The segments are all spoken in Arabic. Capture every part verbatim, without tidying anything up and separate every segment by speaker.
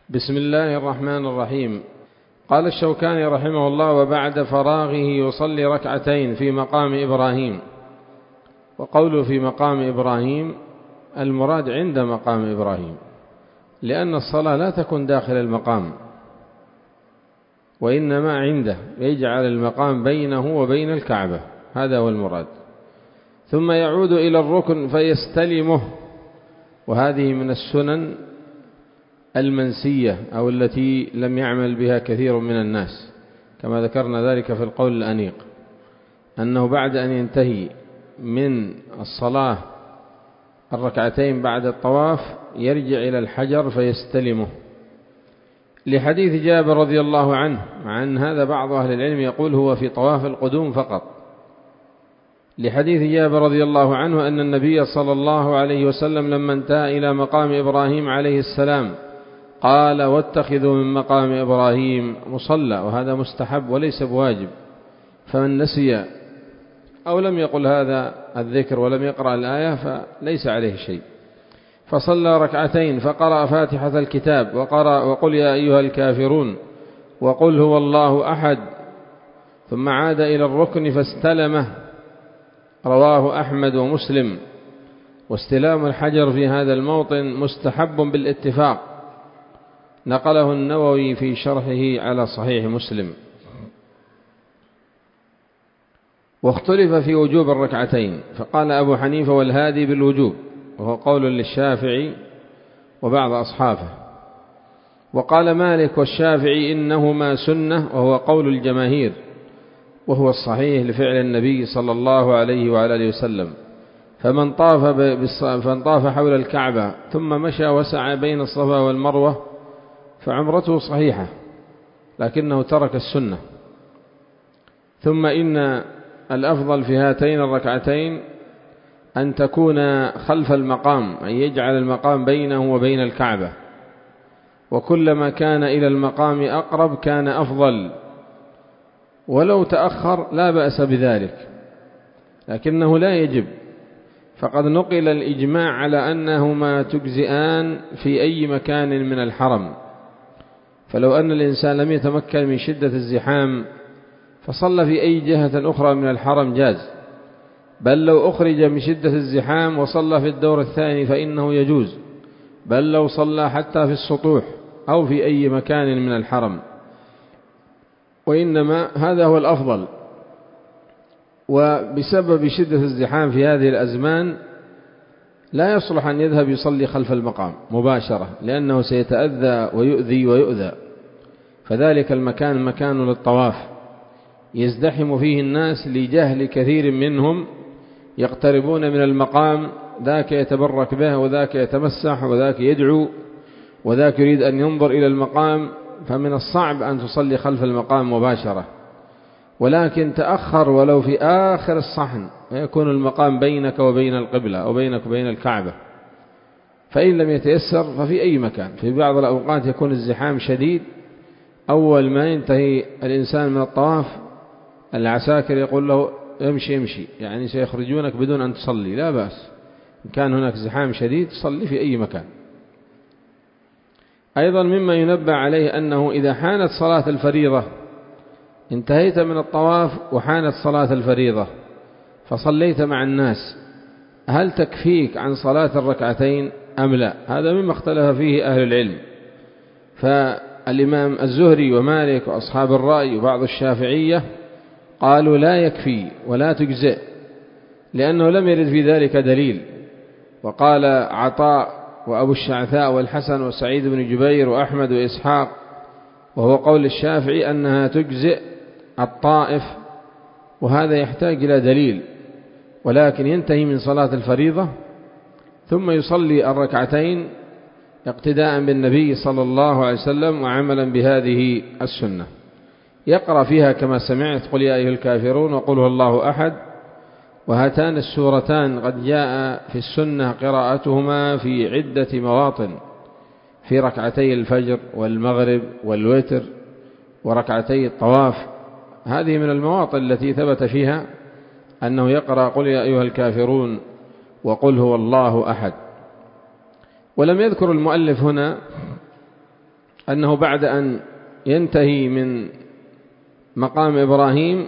Speaker 1: بسم الله الرحمن الرحيم. قال الشوكاني رحمه الله: وبعد فراغه يصلي ركعتين في مقام إبراهيم. وقوله في مقام إبراهيم المراد عند مقام إبراهيم، لأن الصلاة لا تكون داخل المقام وإنما عنده، يجعل المقام بينه وبين الكعبة، هذا هو المراد. ثم يعود إلى الركن فيستلمه، وهذه من السنن المنسية أو التي لم يعمل بها كثير من الناس، كما ذكرنا ذلك في القول الأنيق، أنه بعد أن ينتهي من الصلاة الركعتين بعد الطواف يرجع إلى الحجر فيستلمه، لحديث جابر رضي الله عنه، مع أن هذا بعض أهل العلم يقول هو في طواف القدوم فقط. لحديث جابر رضي الله عنه أن النبي صلى الله عليه وسلم لما انتهى إلى مقام إبراهيم عليه السلام قال: واتخذوا من مقام إبراهيم مصلى، وهذا مستحب وليس بواجب، فمن نسي أو لم يقل هذا الذكر ولم يقرأ الآية فليس عليه شيء. فصلى ركعتين فقرأ فاتحة الكتاب وقرأ وقل يا أيها الكافرون وقل هو الله أحد، ثم عاد إلى الركن فاستلمه، رواه أحمد ومسلم. واستلام الحجر في هذا الموطن مستحب بالاتفاق، نقله النووي في شرحه على صحيح مسلم. واختلف في وجوب الركعتين، فقال أبو حنيفة والهادي بالوجوب، وهو قول للشافعي وبعض أصحابه. وقال مالك والشافعي إنهما سنة، وهو قول الجماهير، وهو الصحيح لفعل النبي صلى الله عليه وعلى آله وسلم. فمن طاف, فمن طاف حول الكعبة ثم مشى وسعى بين الصفا والمروة فعمرته صحيحة، لكنه ترك السنة. ثم إن الأفضل في هاتين الركعتين أن تكون خلف المقام، أن يجعل المقام بينه وبين الكعبة، وكلما كان إلى المقام أقرب كان أفضل، ولو تأخر لا بأس بذلك، لكنه لا يجب، فقد نقل الإجماع على أنهما تجزئان في أي مكان من الحرم. فلو أن الإنسان لم يتمكن من شدة الزحام فصلى في أي جهة أخرى من الحرم جاز، بل لو أخرج من شدة الزحام وصلى في الدور الثاني فإنه يجوز، بل لو صلى حتى في السطوح أو في أي مكان من الحرم، وإنما هذا هو الأفضل. وبسبب شدة الزحام في هذه الأزمان لا يصلح أن يذهب يصلي خلف المقام مباشرة، لأنه سيتأذى ويؤذي ويؤذى، فذلك المكان مكان للطواف يزدحم فيه الناس لجهل كثير منهم، يقتربون من المقام، ذاك يتبرك به وذاك يتمسح وذاك يدعو وذاك يريد أن ينظر إلى المقام، فمن الصعب أن تصلي خلف المقام مباشرة، ولكن تأخر ولو في آخر الصحن ويكون المقام بينك وبين القبلة أو بينك وبين الكعبة. فإن لم يتيسر ففي أي مكان. في بعض الأوقات يكون الزحام شديد، أول ما ينتهي الإنسان من الطواف العساكر يقول له امشي امشي، يعني سيخرجونك بدون أن تصلي، لا بأس، إن كان هناك زحام شديد صلي في أي مكان. أيضا مما ينبه عليه أنه إذا حانت صلاة الفريضة، انتهيت من الطواف وحانت صلاة الفريضة فصليت مع الناس، هل تكفيك عن صلاة الركعتين أم لا؟ هذا مما اختلف فيه أهل العلم. فالإمام الزهري ومالك وأصحاب الرأي وبعض الشافعية قالوا لا يكفي ولا تجزئ، لأنه لم يرد في ذلك دليل. وقال عطاء وأبو الشعثاء والحسن وسعيد بن جبير وأحمد وإسحاق، وهو قول الشافعي، أنها تجزئ الطائف، وهذا يحتاج إلى دليل، ولكن ينتهي من صلاة الفريضة ثم يصلي الركعتين اقتداء بالنبي صلى الله عليه وسلم وعملا بهذه السنة. يقرأ فيها كما سمعت قل يا أيها الكافرون وقل هو الله أحد، وهاتان السورتان قد جاء في السنة قراءتهما في عدة مواطن، في ركعتي الفجر والمغرب والوتر وركعتي الطواف، هذه من المواطن التي ثبت فيها أنه يقرأ قل يا أيها الكافرون وقل هو الله أحد. ولم يذكر المؤلف هنا أنه بعد أن ينتهي من مقام إبراهيم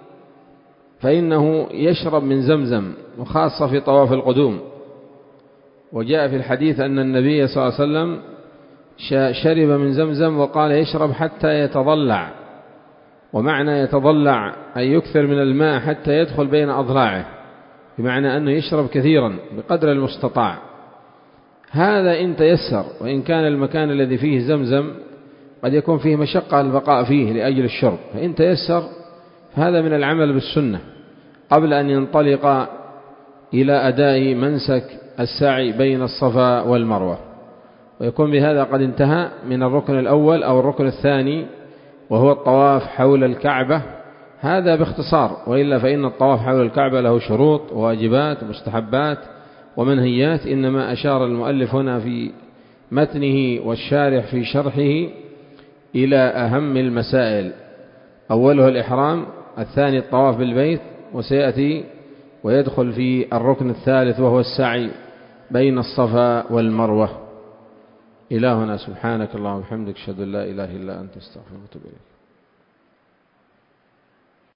Speaker 1: فإنه يشرب من زمزم، وخاصة في طواف القدوم. وجاء في الحديث أن النبي صلى الله عليه وسلم شرب من زمزم وقال يشرب حتى يتضلع، ومعنى يتضلع أي يكثر من الماء حتى يدخل بين أضلاعه، بمعنى أنه يشرب كثيرا بقدر المستطاع. هذا إن تيسر، وإن كان المكان الذي فيه زمزم قد يكون فيه مشقة البقاء فيه لأجل الشرب، فإن تيسر فهذا من العمل بالسنة قبل أن ينطلق إلى أداء منسك السعي بين الصفا والمروة، ويكون بهذا قد انتهى من الركن الأول أو الركن الثاني وهو الطواف حول الكعبة. هذا باختصار، وإلا فإن الطواف حول الكعبة له شروط وواجبات ومستحبات ومنهيات، إنما أشار المؤلف هنا في متنه والشارح في شرحه إلى أهم المسائل، أولها الإحرام، الثاني الطواف بالبيت، وسيأتي ويدخل في الركن الثالث وهو السعي بين الصفا والمروة. إلهنا سبحانك اللهم وبحمدك أشهد أن لا إله إلا أنت أستغفرك وأتوب إليك.